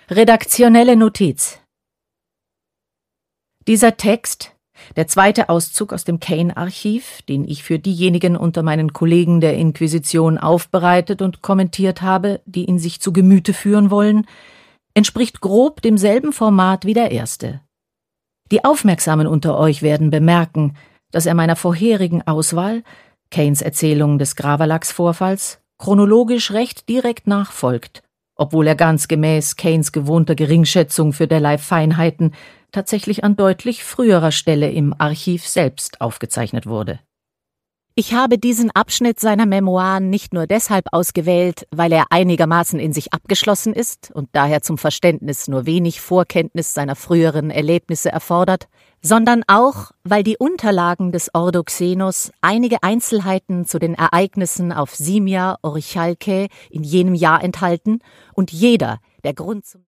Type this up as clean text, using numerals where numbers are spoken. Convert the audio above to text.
Redaktionelle Notiz. Dieser Text, der zweite Auszug aus dem Kane-Archiv, den ich für diejenigen unter meinen Kollegen der Inquisition aufbereitet und kommentiert habe, die ihn sich zu Gemüte führen wollen, entspricht grob demselben Format wie der erste. Die Aufmerksamen unter euch werden bemerken, dass er meiner vorherigen Auswahl, Kanes Erzählung des Gravalax-Vorfalls, chronologisch recht direkt nachfolgt, obwohl er ganz gemäß Kanes gewohnter Geringschätzung für derlei Feinheiten tatsächlich an deutlich früherer Stelle im Archiv selbst aufgezeichnet wurde. Ich habe diesen Abschnitt seiner Memoiren nicht nur deshalb ausgewählt, weil er einigermaßen in sich abgeschlossen ist und daher zum Verständnis nur wenig Vorkenntnis seiner früheren Erlebnisse erfordert, sondern auch, weil die Unterlagen des Ordo Xenos einige Einzelheiten zu den Ereignissen auf Simia Orichalcae in jenem Jahr enthalten und jeder, der Grund zum